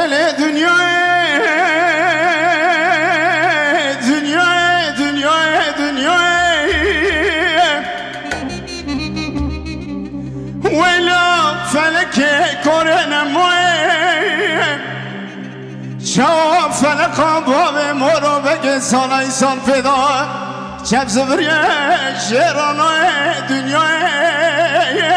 Erele dünyaya, dünyaya, dünyaya, dünyaya. Vela feleke korene moye, şava feleka bave moro bege sana insan feda. Çep zıvriye jeranaya dünyaya.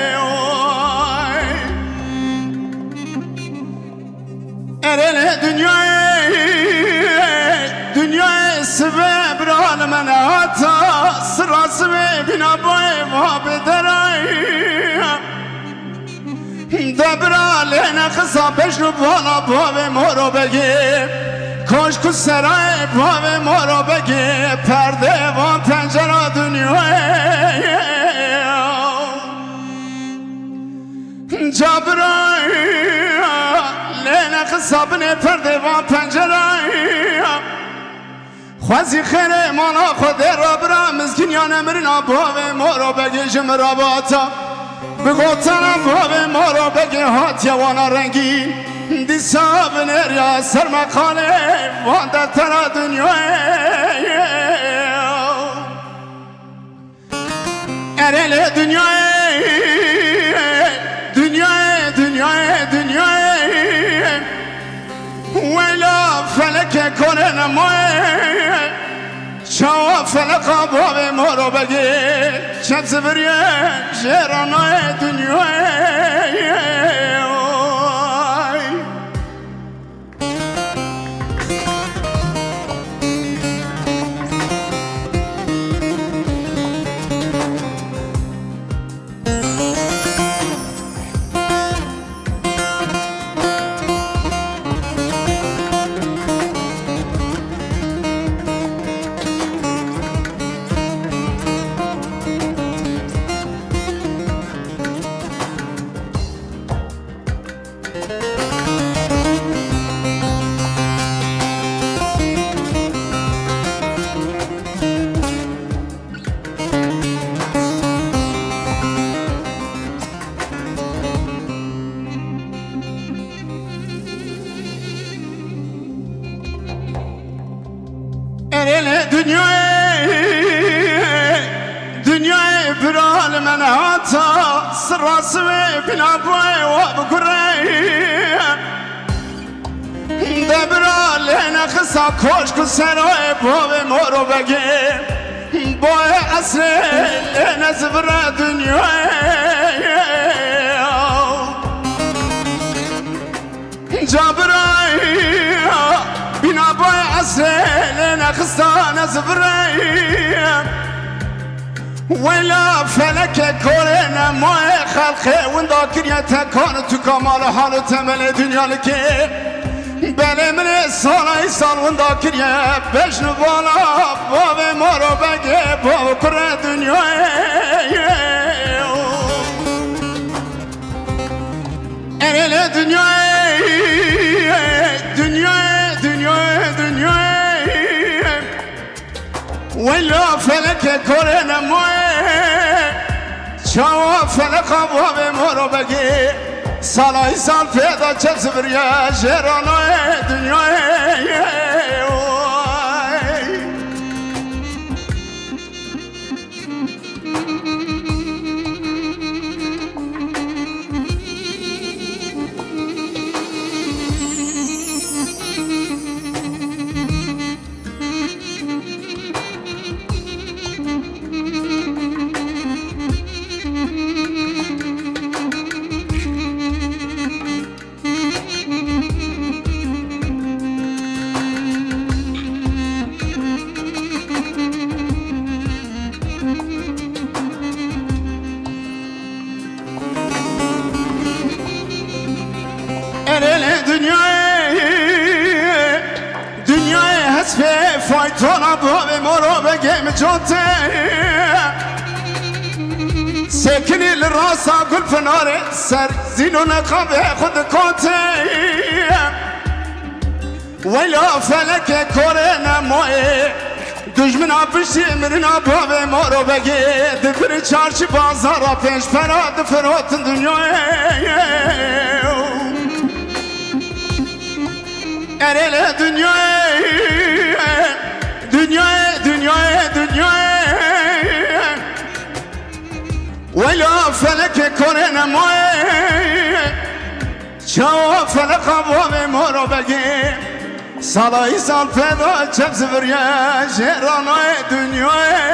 Erele dünyaya, dünyaya sebep râlemene hata, sırası ve bina boye vabederay. Debra lehne kısa peşnu bana bave moro begi, koşku seray bave moro begi, perde van pencere dünyaya. Cabray lehne kısa bine perde van pencere. خوازی خیره مانا خود رابرا مزگین یا نمرنا باوه مارو بگی جمراباتا بگوتانا باوه مارو بگی هات یوانا رنگی دیسا بنریا سرمقاله وانده ترا دنیای ارل دنیای دنیای دنیای دنیای ویلا فلک کنن موی شوا فلقا باب مارو بگی شب زبریه جرانای دنیای dünyaya bir alemen hata sırası ve bina boy ve bukure debra lehne kısa koşku seroy boy moro begi boy asre lehne zıvra dünyaya cabray bina boy asre lehne kısa nezvra ولا فلك كورنا ما خلقه وندا كريا تكون تكمال حال تمل دنيا لك بل من صالح صال وندا كريا بجن بالا باب مارو بگه باب كر دنيا ارل دنيا دنيا دنيا دنيا ولا فلك كورنا موي شوا فلك باب مارو بگی سالای سال پیدا چه زبریه جرانای دنیای dünyaya hasbe faytona bave moro begem jote سکنی لراسا گل فناره سر زینو نقابه خود کاته ویلا فلک کره نمایه دجمن آبشتی مرنا باوه مارو بگه دفر چارچی بازارا پیش پرا دفراتن دنیای erele dünyaya dünyaya dünyaya dünyaya ولا فلك كورنا موي شاو فلك ابو مورو بگی سالای سال پیدا چپ زبریه شیرانای دنیای